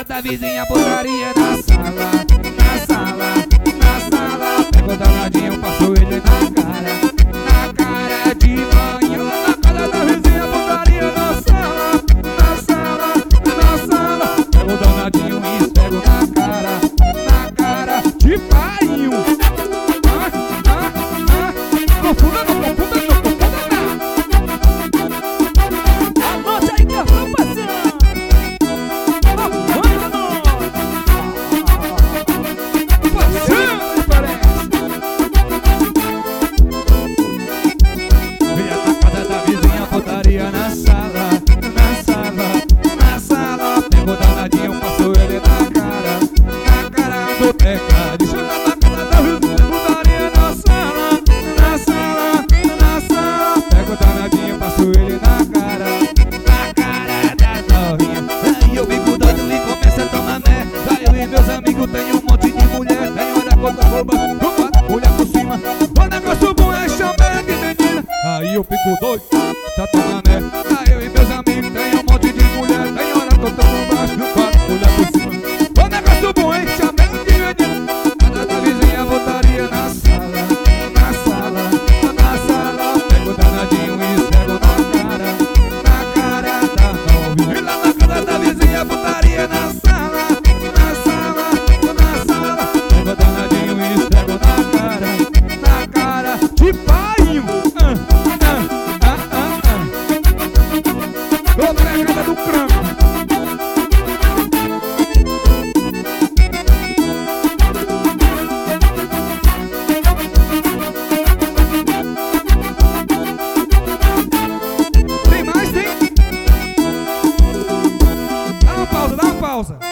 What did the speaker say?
casa da vizinha, putaria na sala, na sala, na sala. Pegou danadinho, passou ele na cara de manhã. Na casa da vizinha, putaria na sala, na sala, na sala. Pegou danadinho e esfregou na cara de painho. Confunda, não confunda, não confunda não. Anote aí que eu vou passando. Passando, parece. Veio na casa da vizinha, putaria na sala, na sala, na sala. Pegou danadinho, passou ele na cara do teclado. Chega na casa da vizinha, putaria na sala, na sala, na sala. Pegou danadinho, passou ele na cara da novinha. Aí eu fico doido e começo a tomar merda. Eu e meus amigos tem um monte de mulher. Tem hora contra rouba, olha por cima. O negócio bom é chamar de menina. Aí eu fico doido, tá tomando merda. Aí eu e meus amigos tem um monte de mulher. Tem hora contra rouba, olha por cima. O negócio bom é chamar de menina. Casa da vizinha, botaria na sala, na sala, na sala. Pego danadinho e esfrego na cara da novinha. E lá na casa da vizinha, botaria na sala, na sala, na sala. Pego danadinho e esfrego na cara de painho. Tô pregada do cranco. Tem mais, tem? Dá uma pausa, dá uma pausa.